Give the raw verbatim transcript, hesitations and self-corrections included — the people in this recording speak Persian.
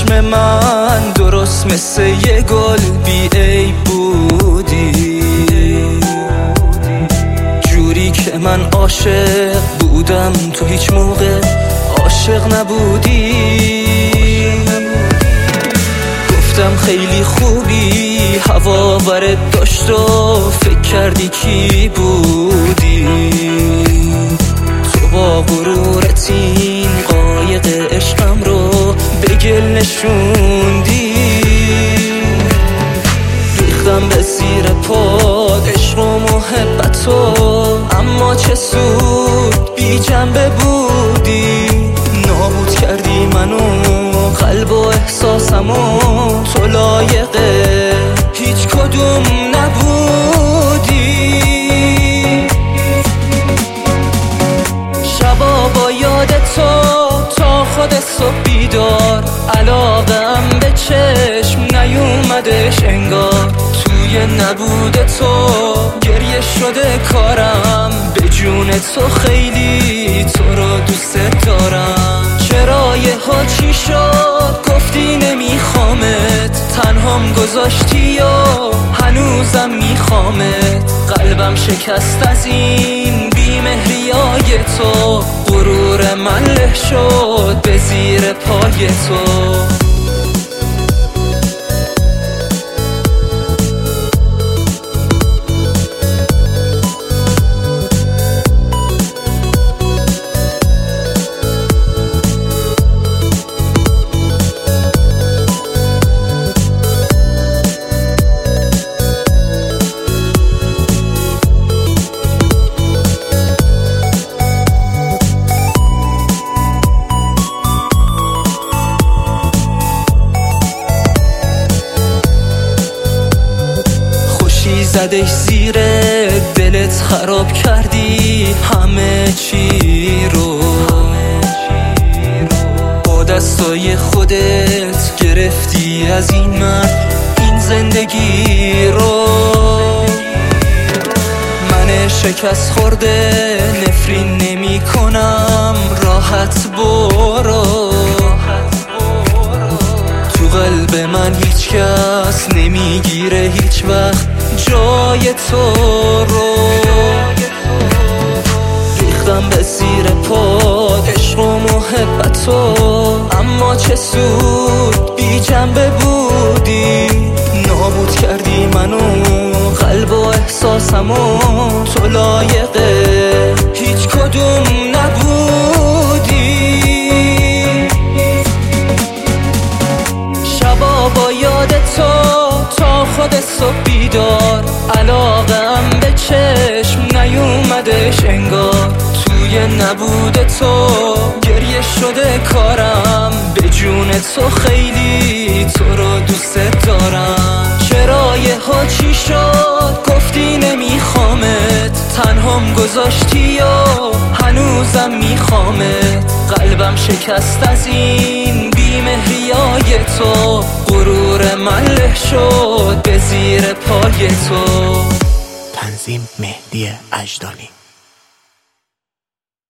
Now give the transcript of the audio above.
چشم من درست مثل یه گل بی عیب بودی، جوری که من عاشق بودم تو هیچ موقع عاشق نبودی. گفتم خیلی خوبی، هوا برت داشت و فکر کردی کی بودی. تو با غرورت این قایق عشقم رو به گل نشوندی. ریختم به زیر پات عشق و محبتو، اما چه سود بی جنبه بودی. نابود کردی منو، قلب و احساسمو، تو لایق هیچ کدوم نبودی. شبا با یاد تو تا خود صبح بیدار، علاقم به چشم نیومدش انگار. توی نبود تو گریه شده کارم، به جون تو خیلی تو رو دوست دارم. چرا یه ها چی شد گفتی نمیخوامت، تنهام گذاشتی و هنوزم میخوامت. قلبم شکست از این بیمهریای تو، غرور من له شد به زیر پای تو. زدش زیر دلت، خراب کردی همه چی رو. با دستای خودت گرفتی از این من این زندگی رو. من شکست خورده نفرین نمی کنم، راحت برو. تو قلب من هیچ کس نمیگیره هیچ وقت جای تو رو. ریختم به زیر پات عشق و محبتو، اما چه سود بی جنبه بودی. نابود کردی منو، قلب و احساسمو، تو لایق هیچ کدوم نبودی. شبا با یاد تو تا خود صبح بیدار، علاقم به چشم نیومدش انگار. توی نبود تو گریه شده کارم، به جون تو خیلی تو رو دوست دارم. چرا یه ها چی شد گفتی نمیخوامت، تنهام گذاشتی و هنوزم میخوامت. قلبم شکست از این بیمهریای تو، غرور من له شد به زیر پای تو. تنظیم مهدی اژدانی.